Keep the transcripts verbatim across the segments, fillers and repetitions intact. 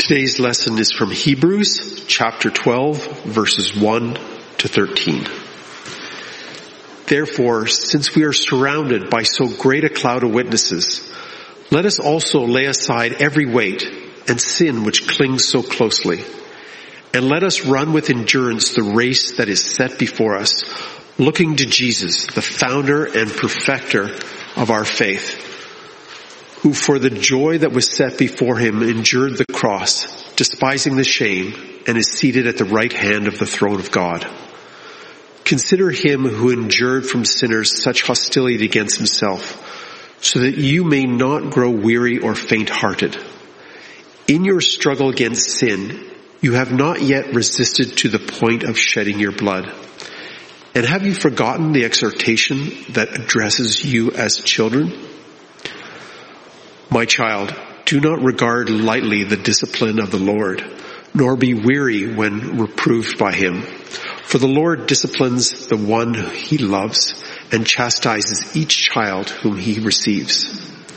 Today's lesson is from Hebrews chapter twelve, verses one to thirteen. Therefore, since we are surrounded by so great a cloud of witnesses, let us also lay aside every weight and sin which clings so closely, and let us run with endurance the race that is set before us, looking to Jesus, the founder and perfecter of our faith, who for the joy that was set before him endured the cross, despising the shame, and is seated at the right hand of the throne of God. Consider him who endured from sinners such hostility against himself, so that you may not grow weary or faint-hearted. In your struggle against sin, you have not yet resisted to the point of shedding your blood. And have you forgotten the exhortation that addresses you as children? My child, do not regard lightly the discipline of the Lord, nor be weary when reproved by him. For the Lord disciplines the one he loves and chastises each child whom he receives.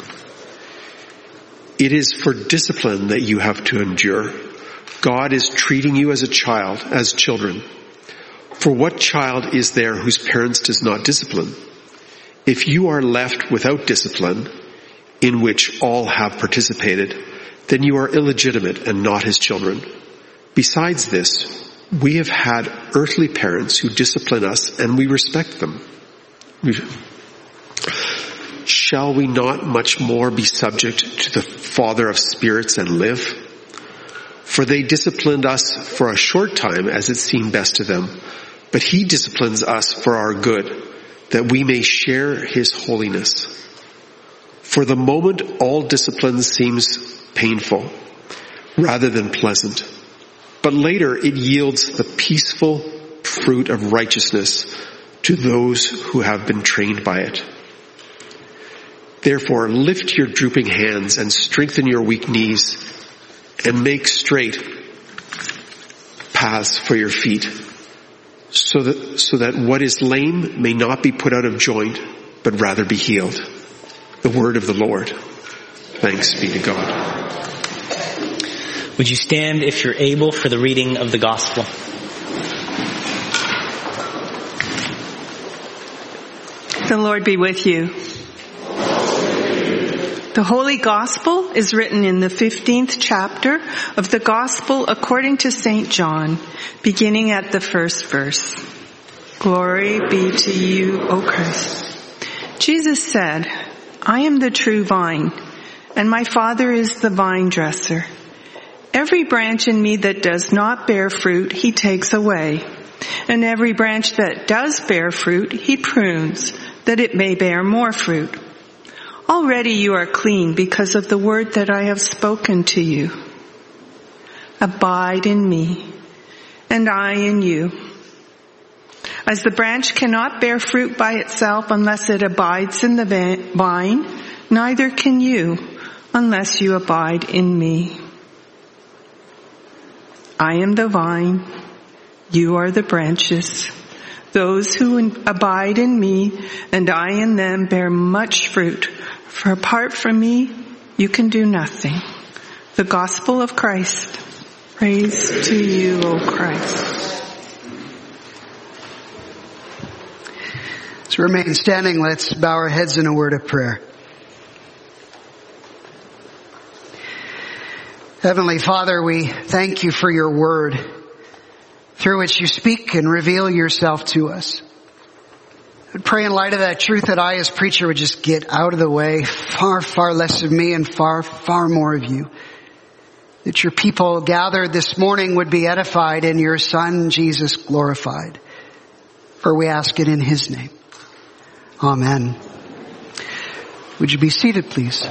It is for discipline that you have to endure. God is treating you as a child, as children. For what child is there whose parents does not discipline? If you are left without discipline, in which all have participated, then you are illegitimate and not his children. Besides this, we have had earthly parents who discipline us, and we respect them. Shall we not much more be subject to the Father of spirits and live? For they disciplined us for a short time as it seemed best to them, but he disciplines us for our good, that we may share his holiness. For the moment, all discipline seems painful rather than pleasant, but later it yields the peaceful fruit of righteousness to those who have been trained by it. Therefore, lift your drooping hands and strengthen your weak knees, and make straight paths for your feet, so that, so that what is lame may not be put out of joint, but rather be healed. The word of the Lord. Thanks be to God. Would you stand if you're able for the reading of the gospel? The Lord be with you. The Holy Gospel is written in the fifteenth chapter of the Gospel according to Saint John, beginning at the first verse. Glory be to you, O Christ. Jesus said, I am the true vine, and my Father is the vine dresser. Every branch in me that does not bear fruit, he takes away. And every branch that does bear fruit, he prunes, that it may bear more fruit. Already you are clean because of the word that I have spoken to you. Abide in me, and I in you. As the branch cannot bear fruit by itself unless it abides in the vine, neither can you unless you abide in me. I am the vine, you are the branches. Those who abide in me and I in them bear much fruit, for apart from me you can do nothing. The Gospel of Christ. Praise to you, O Christ. To remain standing, let's bow our heads in a word of prayer. Heavenly Father, we thank you for your word, through which you speak and reveal yourself to us. I pray in light of that truth that I as preacher would just get out of the way, far, far less of me and far, far more of you. That your people gathered this morning would be edified and your Son, Jesus, glorified. For we ask it in his name. Amen. Would you be seated, please?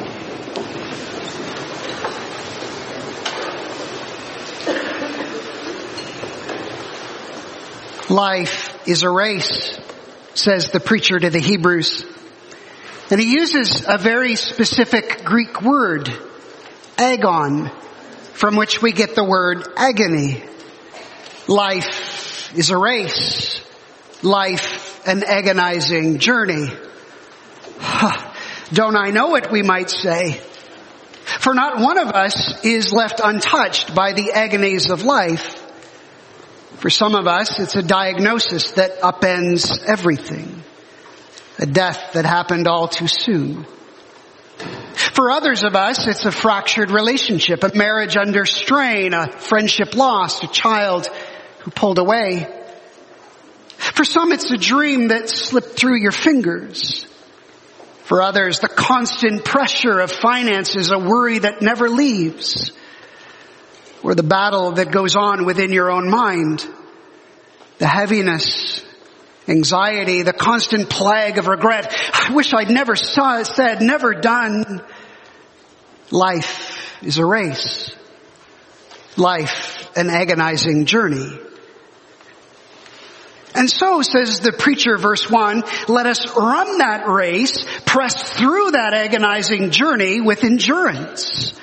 Life is a race, says the preacher to the Hebrews. And he uses a very specific Greek word, agon, from which we get the word agony. Life is a race. Life, an agonizing journey. Huh. Don't I know it, we might say. For not one of us is left untouched by the agonies of life. For some of us, it's a diagnosis that upends everything. A death that happened all too soon. For others of us, it's a fractured relationship, a marriage under strain, a friendship lost, a child who pulled away. For some, it's a dream that slipped through your fingers. For others, the constant pressure of finances, a worry that never leaves. Or the battle that goes on within your own mind. The heaviness, anxiety, the constant plague of regret. I wish I'd never saw, said, never done. Life is a race. Life, an agonizing journey. And so, says the preacher, verse one, let us run that race, press through that agonizing journey with endurance.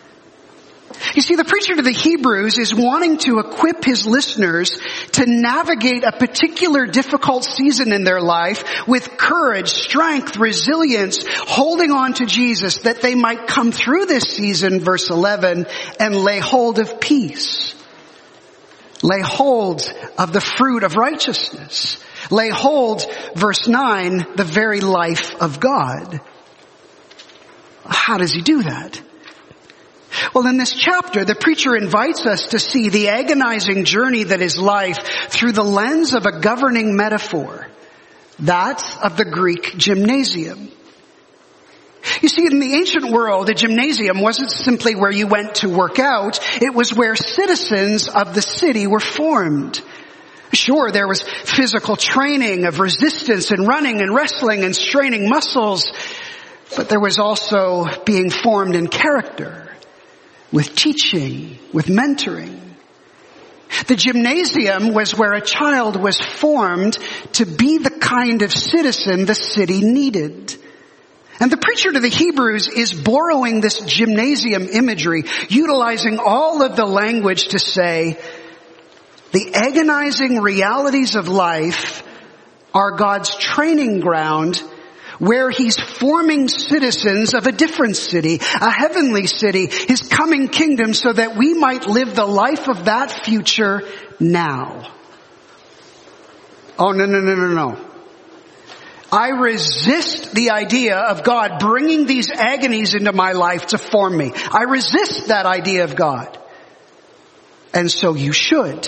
You see, the preacher to the Hebrews is wanting to equip his listeners to navigate a particular difficult season in their life with courage, strength, resilience, holding on to Jesus, that they might come through this season, verse eleven, and lay hold of peace. Lay hold of the fruit of righteousness. Lay hold, verse nine, the very life of God. How does he do that? Well, in this chapter, the preacher invites us to see the agonizing journey that is life through the lens of a governing metaphor, that of the Greek gymnasium. You see, in the ancient world, a gymnasium wasn't simply where you went to work out. It was where citizens of the city were formed. Sure, there was physical training of resistance and running and wrestling and straining muscles, but there was also being formed in character, with teaching, with mentoring. The gymnasium was where a child was formed to be the kind of citizen the city needed. And the preacher to the Hebrews is borrowing this gymnasium imagery, utilizing all of the language to say, the agonizing realities of life are God's training ground where he's forming citizens of a different city, a heavenly city, his coming kingdom, so that we might live the life of that future now. Oh, no, no, no, no, no. I resist the idea of God bringing these agonies into my life to form me. I resist that idea of God. And so you should.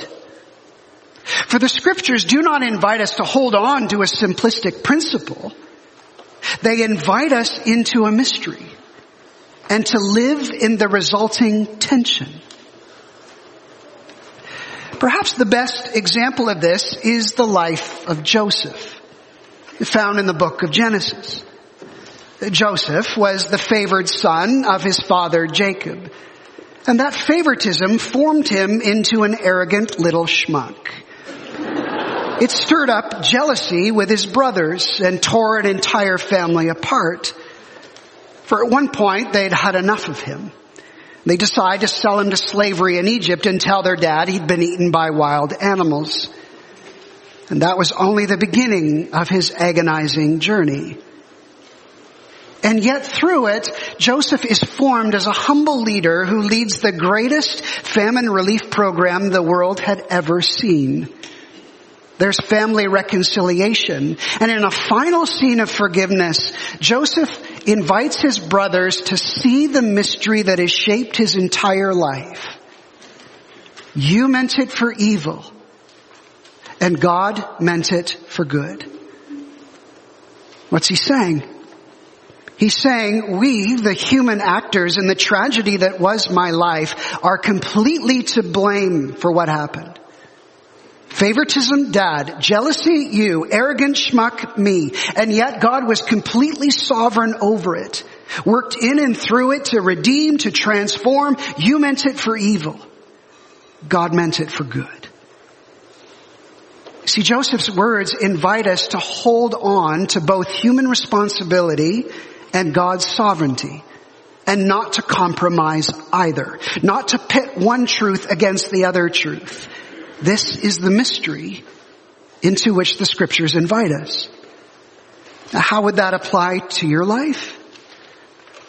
For the scriptures do not invite us to hold on to a simplistic principle. They invite us into a mystery and to live in the resulting tension. Perhaps the best example of this is the life of Joseph, found in the book of Genesis. Joseph was the favored son of his father Jacob, and that favoritism formed him into an arrogant little schmuck. It stirred up jealousy with his brothers and tore an entire family apart. For at one point, they'd had enough of him. They decided to sell him to slavery in Egypt and tell their dad he'd been eaten by wild animals. And that was only the beginning of his agonizing journey. And yet through it, Joseph is formed as a humble leader who leads the greatest famine relief program the world had ever seen. There's family reconciliation. And in a final scene of forgiveness, Joseph invites his brothers to see the mystery that has shaped his entire life. You meant it for evil, and God meant it for good. What's he saying? He's saying we, the human actors in the tragedy that was my life, are completely to blame for what happened. Favoritism, dad. Jealousy, you. Arrogant schmuck, me. And yet God was completely sovereign over it. Worked in and through it to redeem, to transform. You meant it for evil. God meant it for good. See, Joseph's words invite us to hold on to both human responsibility and God's sovereignty, and not to compromise either. Not to pit one truth against the other truth. This is the mystery into which the scriptures invite us. Now, how would that apply to your life?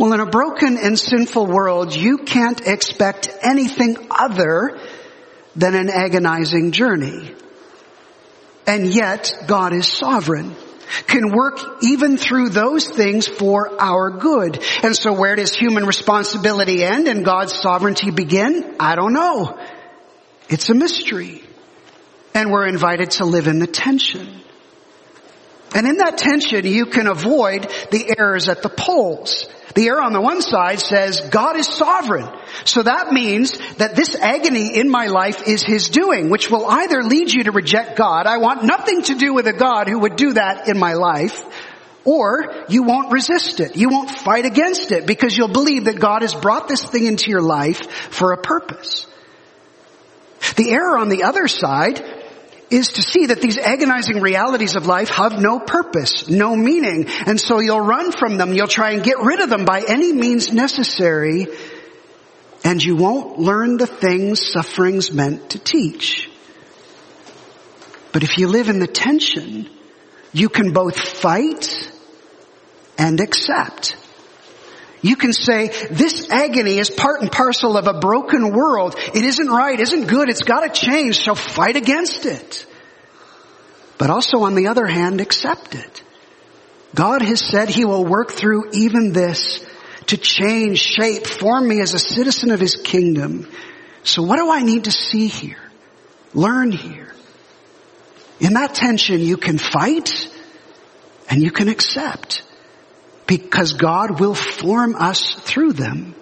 Well, in a broken and sinful world, you can't expect anything other than an agonizing journey. And yet, God is sovereign, can work even through those things for our good. And so where does human responsibility end and God's sovereignty begin? I don't know. It's a mystery. And we're invited to live in the tension. And in that tension, you can avoid the errors at the poles. The error on the one side says, God is sovereign. So that means that this agony in my life is His doing, which will either lead you to reject God. I want nothing to do with a God who would do that in my life. Or you won't resist it. You won't fight against it because you'll believe that God has brought this thing into your life for a purpose. The error on the other side is to see that these agonizing realities of life have no purpose, no meaning, and so you'll run from them. You'll try and get rid of them by any means necessary, and you won't learn the things suffering's meant to teach. But if you live in the tension, you can both fight and accept. You can say, this agony is part and parcel of a broken world. It isn't right, isn't good, it's got to change, so fight against it. But also, on the other hand, accept it. God has said He will work through even this to change, shape, form me as a citizen of His kingdom. So what do I need to see here? Learn here. In that tension, you can fight and you can accept. Because God will form us through them.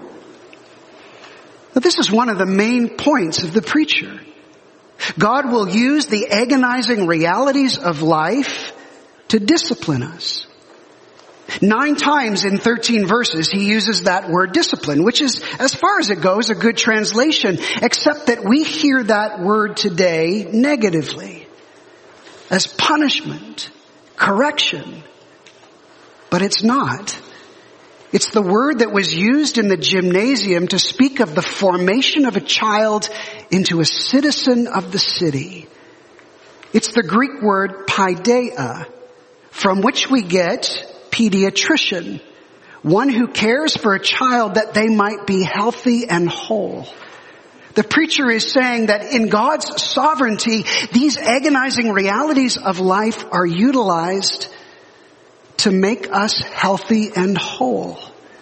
But this is one of the main points of the preacher. God will use the agonizing realities of life to discipline us. Nine times in thirteen verses he uses that word discipline, which is, as far as it goes, a good translation, except that we hear that word today negatively, as punishment, correction. But it's not. It's the word that was used in the gymnasium to speak of the formation of a child into a citizen of the city. It's the Greek word paideia, from which we get pediatrician, one who cares for a child that they might be healthy and whole. The preacher is saying that in God's sovereignty, these agonizing realities of life are utilized to make us healthy and whole.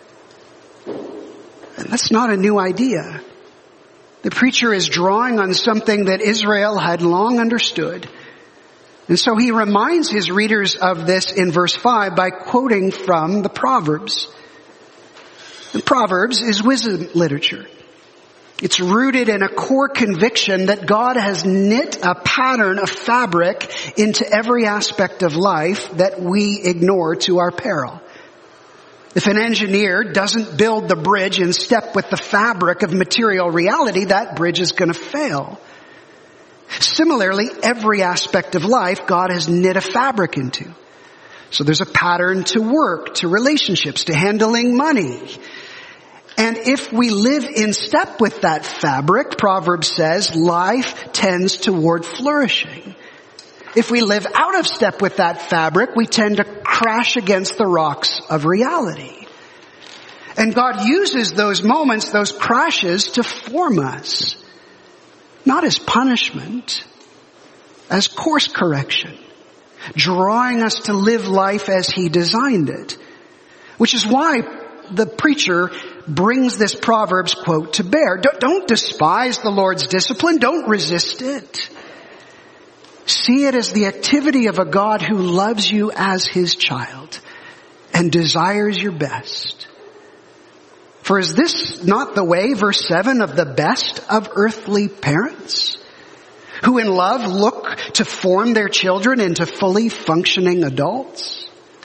And that's not a new idea. The preacher is drawing on something that Israel had long understood. And so he reminds his readers of this in verse five by quoting from the Proverbs. The Proverbs is wisdom literature. It's rooted in a core conviction that God has knit a pattern of fabric into every aspect of life that we ignore to our peril. If an engineer doesn't build the bridge in step with the fabric of material reality, that bridge is going to fail. Similarly, every aspect of life God has knit a fabric into. So there's a pattern to work, to relationships, to handling money. And if we live in step with that fabric, Proverbs says, life tends toward flourishing. If we live out of step with that fabric, we tend to crash against the rocks of reality. And God uses those moments, those crashes, to form us. Not as punishment, as course correction. Drawing us to live life as He designed it. Which is why the preacher brings this Proverbs quote to bear. Don't, don't despise the Lord's discipline. Don't resist it. See it as the activity of a God who loves you as His child and desires your best. For is this not the way, verse seven, of the best of earthly parents, who in love look to form their children into fully functioning adults?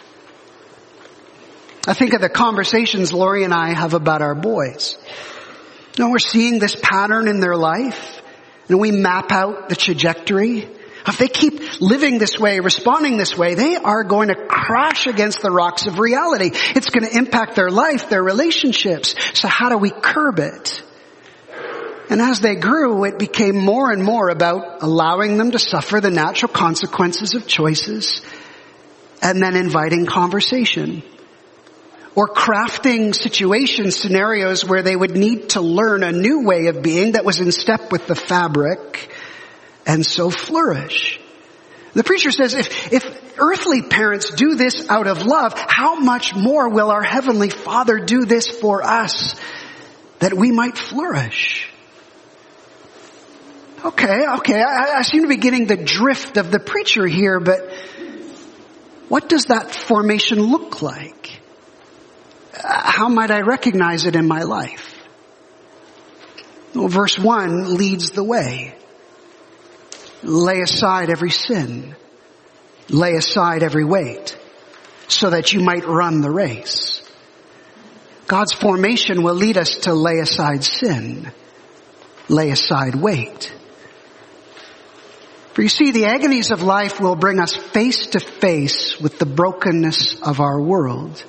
I think of the conversations Lori and I have about our boys. You know, we're seeing this pattern in their life, and we map out the trajectory. If they keep living this way, responding this way, they are going to crash against the rocks of reality. It's going to impact their life, their relationships. So how do we curb it? And as they grew, it became more and more about allowing them to suffer the natural consequences of choices and then inviting conversation. or crafting situation scenarios where they would need to learn a new way of being that was in step with the fabric and so flourish. The preacher says, if, if earthly parents do this out of love, how much more will our Heavenly Father do this for us that we might flourish? Okay, okay, I, I seem to be getting the drift of the preacher here, but what does that formation look like? How might I recognize it in my life? Well, verse one leads the way. Lay aside every sin. Lay aside every weight so that you might run the race. God's formation will lead us to lay aside sin. Lay aside weight. For you see, the agonies of life will bring us face to face with the brokenness of our world.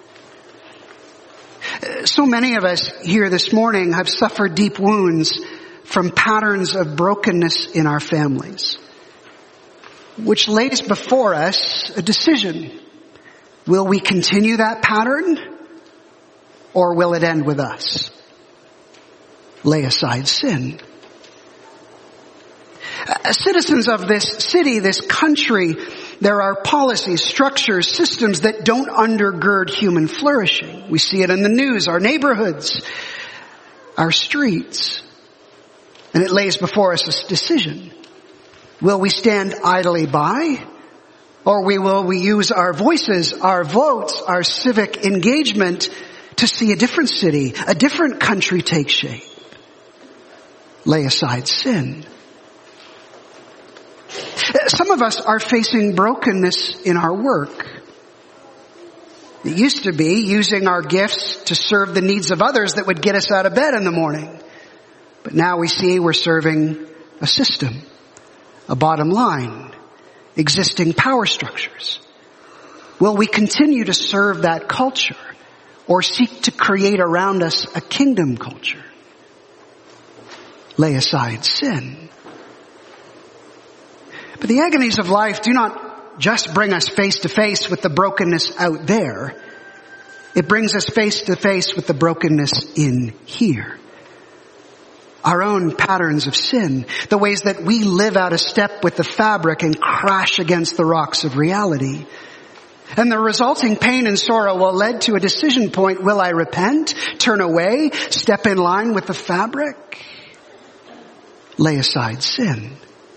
So many of us here this morning have suffered deep wounds from patterns of brokenness in our families, which lays before us a decision. Will we continue that pattern, or will it end with us? Lay aside sin. As citizens of this city, this country, there are policies, structures, systems that don't undergird human flourishing. We see it in the news, our neighborhoods, our streets. And it lays before us a decision. Will we stand idly by? Or we will we use our voices, our votes, our civic engagement to see a different city, a different country take shape? Lay aside sin. Some of us are facing brokenness in our work. It used to be using our gifts to serve the needs of others that would get us out of bed in the morning. But now we see we're serving a system, a bottom line, existing power structures. Will we continue to serve that culture or seek to create around us a kingdom culture? Lay aside sin. But the agonies of life do not just bring us face to face with the brokenness out there. It brings us face to face with the brokenness in here. Our own patterns of sin, the ways that we live out of step with the fabric and crash against the rocks of reality. And the resulting pain and sorrow will lead to a decision point. Will I repent, turn away, step in line with the fabric? Lay aside sin.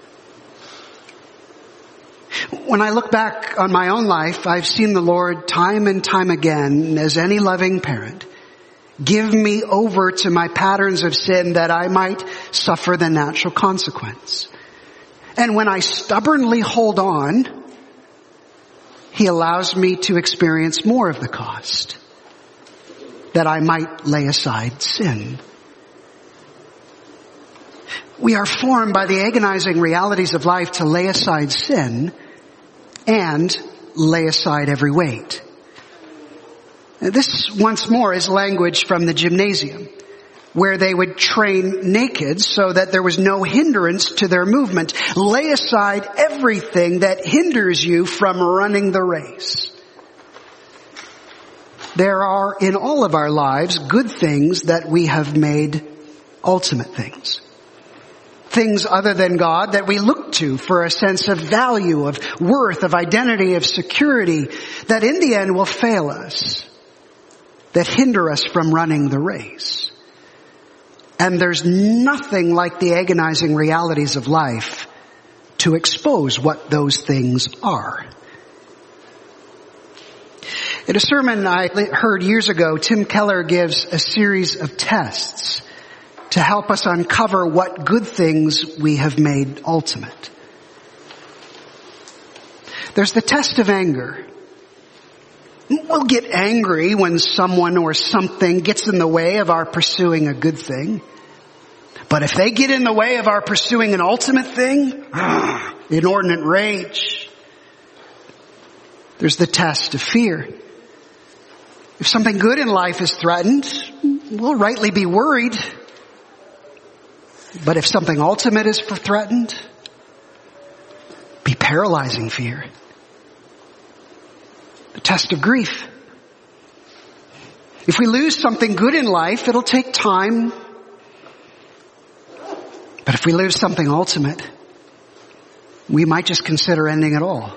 When I look back on my own life, I've seen the Lord time and time again, as any loving parent, give me over to my patterns of sin that I might suffer the natural consequence. And when I stubbornly hold on, He allows me to experience more of the cost, that I might lay aside sin. We are formed by the agonizing realities of life to lay aside sin and lay aside every weight. This, once more, is language from the gymnasium, where they would train naked so that there was no hindrance to their movement. Lay aside everything that hinders you from running the race. There are, in all of our lives, good things that we have made ultimate things. Things other than God that we look to for a sense of value, of worth, of identity, of security, that in the end will fail us, that hinder us from running the race. And there's nothing like the agonizing realities of life to expose what those things are. In a sermon I heard years ago, Tim Keller gives a series of tests to help us uncover what good things we have made ultimate. There's the test of anger. We'll get angry when someone or something gets in the way of our pursuing a good thing. But if they get in the way of our pursuing an ultimate thing, ah, inordinate rage. There's the test of fear. If something good in life is threatened, we'll rightly be worried. But if something ultimate is threatened, be paralyzing fear. The test of grief. If we lose something good in life, it'll take time. But if we lose something ultimate, we might just consider ending it all.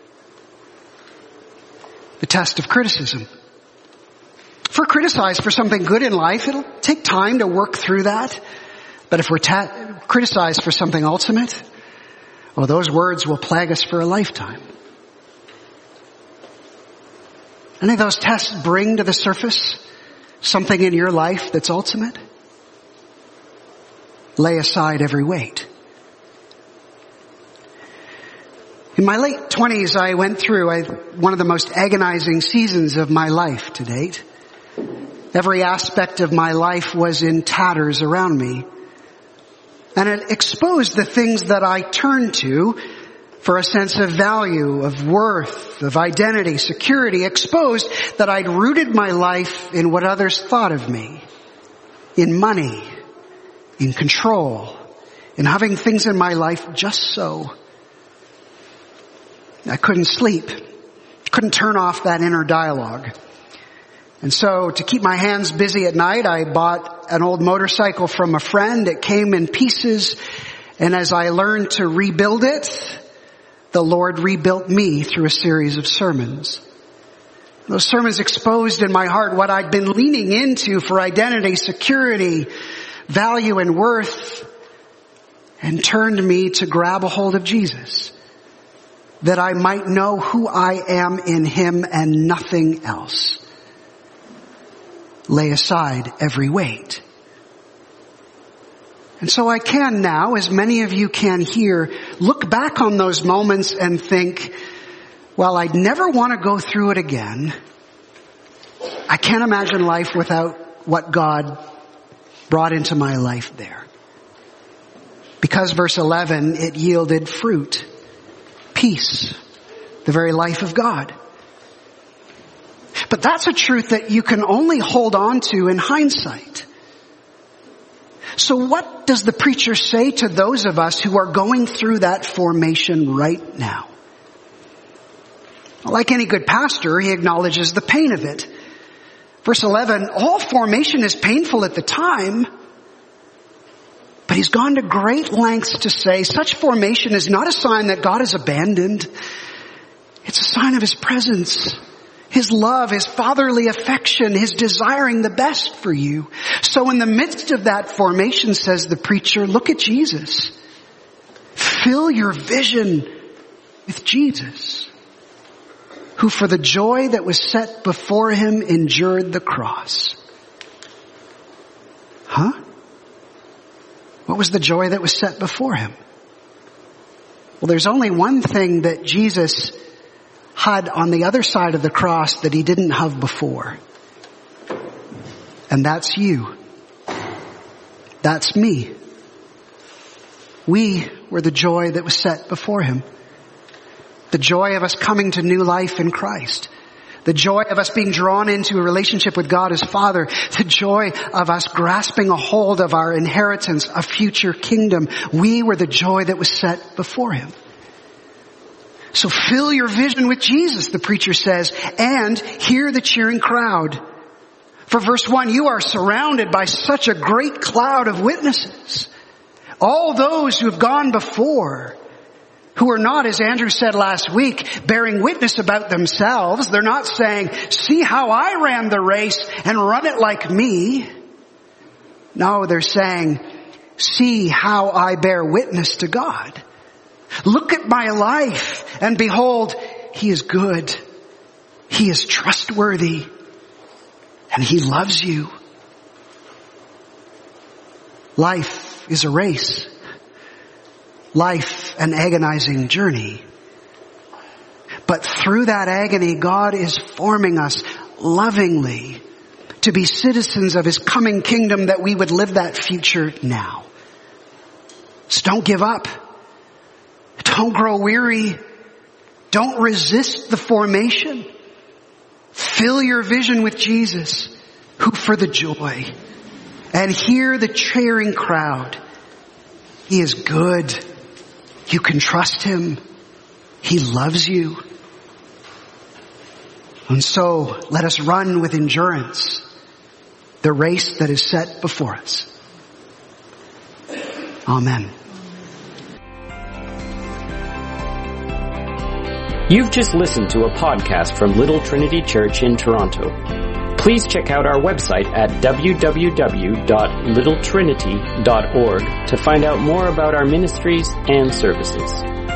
The test of criticism. If we're criticized for something good in life, it'll take time to work through that. But if we're ta- criticized for something ultimate, well, those words will plague us for a lifetime. Any of those tests bring to the surface something in your life that's ultimate? Lay aside every weight. In my late twenties, I went through I, one of the most agonizing seasons of my life to date. Every aspect of my life was in tatters around me. And it exposed the things that I turned to for a sense of value, of worth, of identity, security, exposed that I'd rooted my life in what others thought of me, in money, in control, in having things in my life just so. I couldn't sleep, couldn't turn off that inner dialogue. And so to keep my hands busy at night, I bought an old motorcycle from a friend. It came in pieces, and as I learned to rebuild it, the Lord rebuilt me through a series of sermons. Those sermons exposed in my heart what I'd been leaning into for identity, security, value, and worth, and turned me to grab a hold of Jesus, that I might know who I am in Him and nothing else. Lay aside every weight. And so I can now, as many of you can here, look back on those moments and think, well, I'd never want to go through it again. I can't imagine life without what God brought into my life there. Because verse eleven, it yielded fruit, peace, the very life of God. But that's a truth that you can only hold on to in hindsight. So what does the preacher say to those of us who are going through that formation right now? Like any good pastor, he acknowledges the pain of it. Verse eleven, all formation is painful at the time, but he's gone to great lengths to say such formation is not a sign that God is abandoned. It's a sign of His presence, His love, His fatherly affection, His desiring the best for you. So in the midst of that formation, says the preacher, look at Jesus. Fill your vision with Jesus, who for the joy that was set before Him endured the cross. Huh? What was the joy that was set before Him? Well, there's only one thing that Jesus had on the other side of the cross that He didn't have before. And that's you. That's me. We were the joy that was set before Him. The joy of us coming to new life in Christ. The joy of us being drawn into a relationship with God as Father. The joy of us grasping a hold of our inheritance, a future kingdom. We were the joy that was set before Him. So fill your vision with Jesus, the preacher says, and hear the cheering crowd. For verse one, you are surrounded by such a great cloud of witnesses. All those who have gone before, who are not, as Andrew said last week, bearing witness about themselves. They're not saying, see how I ran the race and run it like me. No, they're saying, see how I bear witness to God. Look at my life and behold, He is good. He is trustworthy. And He loves you. Life is a race. Life an agonizing journey. But through that agony, God is forming us lovingly to be citizens of His coming kingdom, that we would live that future now. So don't give up. Don't grow weary. Don't resist the formation. Fill your vision with Jesus, who for the joy, and hear the cheering crowd. He is good. You can trust Him. He loves you. And so let us run with endurance the race that is set before us. Amen. You've just listened to a podcast from Little Trinity Church in Toronto. Please check out our website at w w w dot little trinity dot org to find out more about our ministries and services.